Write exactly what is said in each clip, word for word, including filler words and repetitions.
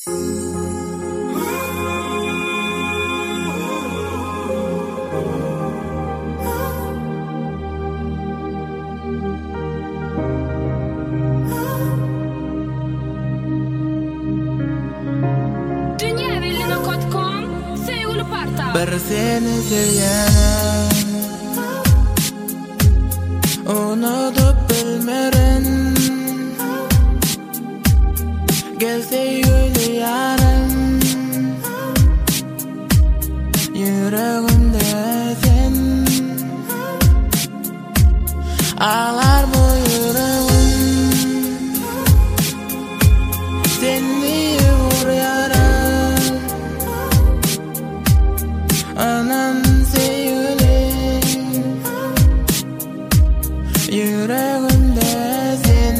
Bir seni sevyenim unutup bilmerin gelse yüzü yarım yüreğimde sen ağlar bu yüreğim seni vuruyorum anam sevgilim yüreğimde sen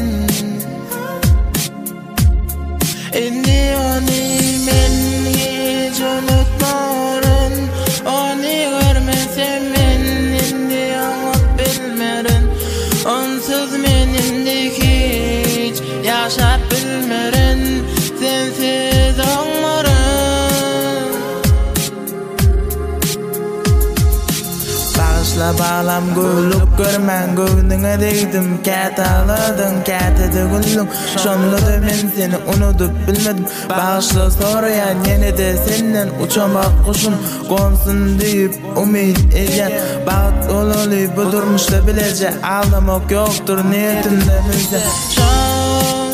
inni onu men hiç unutmarım onu görmesem men indi anlıp bilmerim onsuz men indi hiç yaşap bilmerim sensiz anlarım bağışla bağlam gülüp görmen göğnüne değdim kat ağladın kat edigüllüm şonlu da men seni unutup bilmedim bağışla sorayan yine de senden uçamak kuşum konsun deyip umid egen bağıt olali bu durmuşta bilece ağlamak yoktur niyetimde bilse şon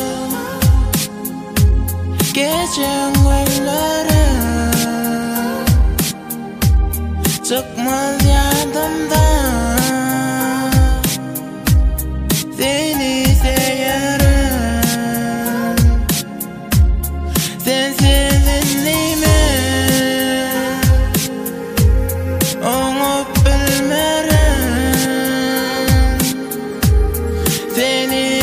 geçen günlerim çıkmaz yadımdan seni severim sensiz inleyim onu bilmerim seni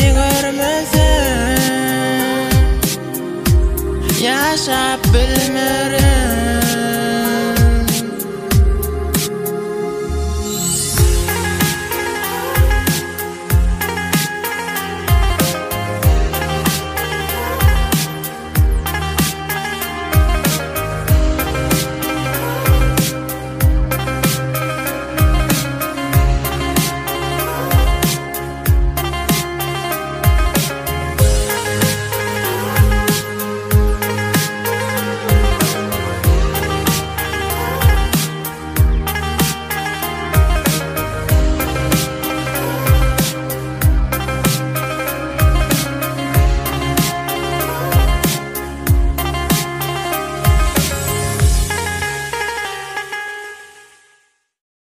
görmesem yaşap bilmerim